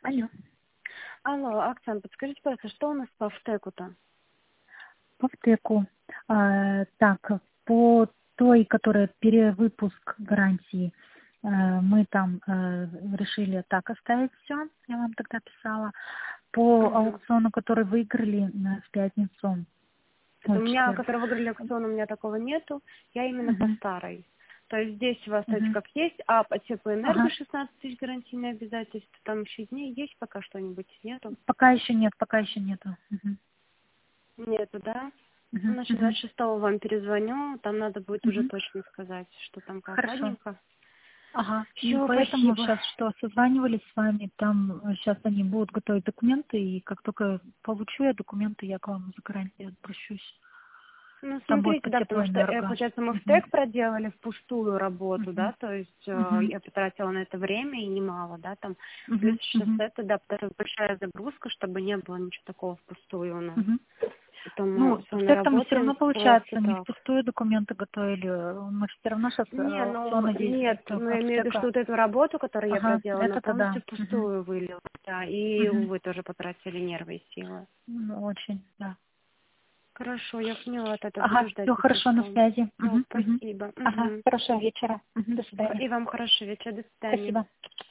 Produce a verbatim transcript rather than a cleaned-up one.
Алло. Алло, Оксана, подскажите, пожалуйста, что у нас по втеку-то? По втеку. А, так, по той, которая перевыпуск гарантии, э, мы там э, решили так оставить все, я вам тогда писала. По Мгм. аукциону, который выиграли на- в пятницу, Это ой, у в меня, четверг. который выиграли аукцион, у меня такого нету. Я именно по Мгм, старой. То есть здесь у вас, кстати, мгм. как есть, а по теплоэнерго Ага. шестнадцать тысяч гарантийные обязательства, там еще дней есть пока что-нибудь? Нету? Пока еще нет, пока еще нету. Мгм, Нету, да? Ну, мгм, значит, мгм, двадцать шестого вам перезвоню, там надо будет уже мгм. точно сказать, что там как. Хорошо. Ладненько? Ага, и Все, поэтому спасибо. сейчас что, созванивались с вами, там сейчас они будут готовить документы, и как только получу я документы, я к вам за гарантией обращусь. Ну, Там будет смотрите, по да, потому что, э, теплоэнерго. получается, мы в Мгм, ТЭК проделали впустую работу, да, мгм, то есть э, мгм, я потратила на это время и немало, да, там, плюс мгм, сейчас мгм, это, да, потому что большая загрузка, чтобы не было ничего такого впустую у нас. мгм. Поэтому Ну, с в вами текстом все работаем равно просто получается, не так. впустую документы готовили, мы все равно сейчас Не, ну, аукционы нет, действуют ну, я от имею в виду, что ТЭКа. вот эту работу, которую я Ага, проделала, она это-то да. полностью Мгм, впустую вылилась, да, и, мгм. увы, тоже потратили нервы и силы. Ну, очень, да. Хорошо, я поняла, тогда буду Ага, ждать, все если хорошо, на что. связи. Все, Мгм, мгм. спасибо. Ага, Мгм. хорошего вечера. Мгм, до свидания. И вам хорошего вечера, до свидания. Спасибо.